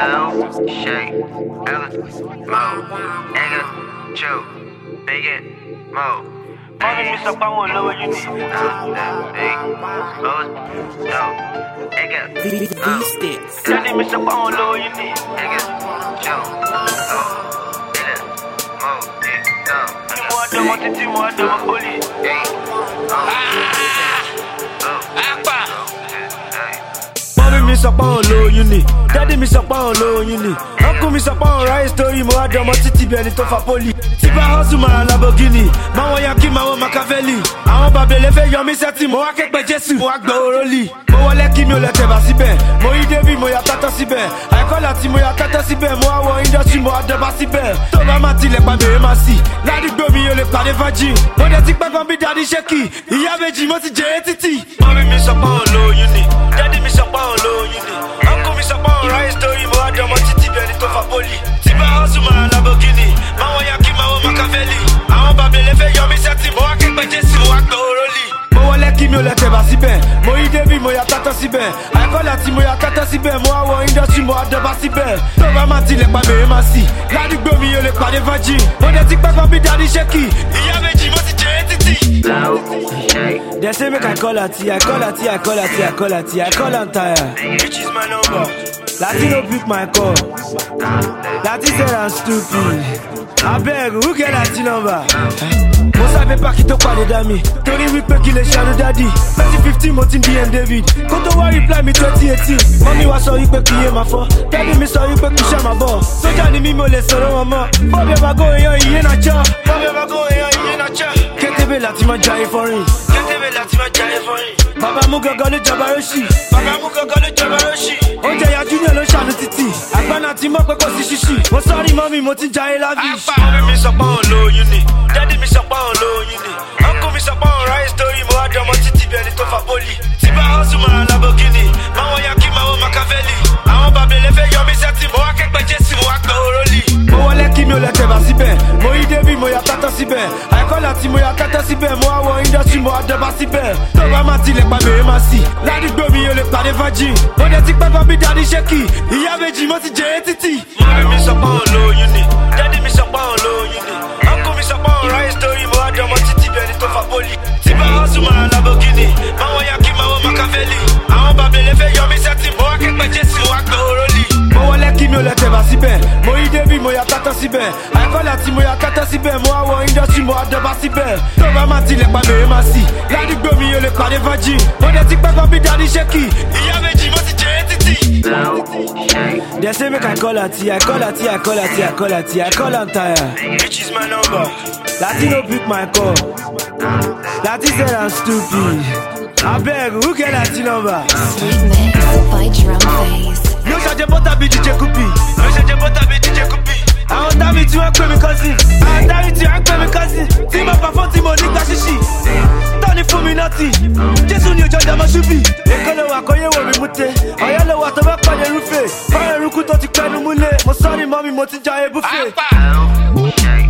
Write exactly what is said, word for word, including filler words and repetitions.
Mo, Shay, Ella, Mo, Nigga, Joe, Biggie, Mo. Mommy, me so power low, you need. Big, Mo, Joe, Nigga, Mo. Daddy, me so power low, you need. Nigga, Joe, Mo, Nigga, Mo, Big, Go. Timo, I don't want to Timo, I don't want bully. Hey, Mi sọpá òun lóyún ni, daddy mi sọpá òun lóyún ni, uncle mi sọpá òun ráyè story mo wá dọmọ títí bí ẹni tó fa poli. Tí bá hustle máa Lamborghini, máa wọ Yankee máa wọ Machiavelli. Àwọn bàbélé fẹ́ yọ mí sẹ́tì, mo wá képe Jésù, mo wá gbọ́ orólì. Mo wọlé kí mi ò lè tẹ̀bà síbẹ̀, mo yí David mo ya tátọ́ síbẹ̀. Àìkọ́lá tí mo ya tátọ́ síbẹ̀, mo wá wọ industry mo wá dọba síbẹ̀. Tó bá má tilẹ̀ pa bèrè má sí, ládùúgbò mi ò lè pàdé virgin. Mo dẹ̀ ti pẹ́ gan bí daddy ṣékì, ìyá méjì mo ti jẹ́ títì. Mọ́mí mi sọpá òun lóyún ni, daddy mi sọpá òun lóyún ni. Uncle mi sọpá òun ráyè story mo wá dọmọ títí bí ẹni tó fa poli. Tí bá hustle máa Lamborghini, máa wọ Yankee máa wọ Machiavelli. Àwọn bàbélé fẹ́ yọ mí sẹ́tì, mo wá képe Jésù, mo wá gbọ́ orólì. Mo wọlé kí mi ò lè tẹ̀bà síbẹ̀, mo yí David mo ya tátọ́ síbẹ̀. Àìkọ́lá tí mo ya tátọ́ síbẹ̀, mo wá wọ industry mo wá dọba síbẹ̀. Tó bá má tilẹ̀ pa bèrè má sí, ládùúgbò mi ò lè pàdé virgin. Mo dẹ̀ ti pẹ́ gan bí daddy ṣékì, ìyá méjì mo ti jẹ́ títì. Mo, Shay, They say make I call her T, I call her T, I call her T, I call her T, I call her tire. Which is my number? Latino pick my call. Lati said I'm stupid. I beg, who get Lati number? Mo savais pas qui te parlait d'amis. Tori wípé kí lè ṣàánú daddy. twenty fifteen mo ti D M David. Kó tó wá reply mi twenty eighteen. Mọ́mí wa sọ wípé kí yé máa fọ́. Daddy mi sọ wípé kí ṣe máa bọ̀. Sójà ni mí mo lè sọ̀rọ̀ wọn mọ́. Bọ́ọ̀bì ọba go èèyàn ìyé náà jọ́. Bọ́ọ̀bì ọba go èèyàn ìyé náà jọ́. Kétébé láti máa jayé fọ́rin. Kétébé láti máa jayé fọ́rin. Bàbá mú gọ́gọ́ ló jọba róṣì. Bàbá mú gọ́gọ́ ló jọba róṣì. Oúnjẹ ya junior ló ṣàánú títì. Àgbàna ti mọ̀ pé kò sí ṣíṣì. Mo sọ́ọ́rí mọ́mí mo ti jayé lavish. Mọ́mí mi sọpá òun lóyún ni. Daddy mi sọpá òun lóyún ni. Uncle mi sọpá òun ráyè story mo wá dọmọ títí bí ẹni tó fa poli. Tí bá hustle máa Lamborghini, máa wọ Yankee máa wọ Machiavelli. Àwọn bàbélé fẹ́ yọ mí sẹ́tì, mo wá képe Jésù, mo wá gbọ́ orólì. Mo wọlé kí mi ò lè tẹ̀bà síbẹ̀, mo yí David mo ya tátọ́ síbẹ̀. Àìkọ́lá tí mo ya tátọ́ síbẹ̀, mo wá wọ industry mo wá dọba síbẹ̀. Tó bá má tilẹ̀ pa bèrè má sí, ládùúgbò mi ò lè pàdé virgin. Mo dẹ̀ ti pẹ́ gan bí daddy ṣékì, ìyá méjì mo ti jẹ́ títì. Mọ́mí mi sọpá òun lóyún ni, daddy mi sọpá òun lóyún ni. Uncle mi sọpá òun ráyè story mo wá dọmọ títí bí ẹni tó fa poli. Tí bá hustle máa Lamborghini, máa wọ Yankee máa wọ Machiavelli. Àwọn bàbélé fẹ́ yọ mí sẹ́tì, mo wá képe Jésù, mo wá gbọ́ orólì. Mo wọlé kí mi ò lè tẹ̀bà síbẹ̀, mo yí David mo ya tátọ́ síbẹ̀. Àìkọ́lá tí mo ya tátọ́ síbẹ̀, mo wá wọ industry mo wá dọba síbẹ̀. Tó bá má tilẹ̀ pa bèrè má sí, ládùúgbò mi ò lè pàdé virgin. Mo dẹ̀ ti pẹ́ gan bí daddy ṣékì, ìyá méjì mo ti jẹ́ títì. Mo, Shay, They say make I call her T, I call her T, I call her T, I call her T, I call her tire. Which is my number? Latino pick my call. Lati said I'm stupid. I beg, who get Lati number? Sweet mix by Drum Phase. No ṣàjẹ́ bọ́tà bí D J Kupi. No ṣàjẹ́ bọ́tà bí D J Kupi. Àwọn dábì tí wọ́n pè mí cousin. Àwọn dábì tí wọ́n pè mí cousin. Tí mo bá fún tí mo nígbà ṣíṣì. Tọ́ni fún mi nọ́ọ̀tì. Jésù ni òjò ìjàmọ̀ ṣubì. Èkó ló wà kọ́yé wò mí múte. Ọ̀yọ́ ló wà tó bá pàdé rúfè. Fọ́ọ̀rọ̀ eruku tó ti pẹ́nu múlẹ̀. Mo sọ́ọ́rì mọ́ mi mo ti jayé búfè. Mo, Shay.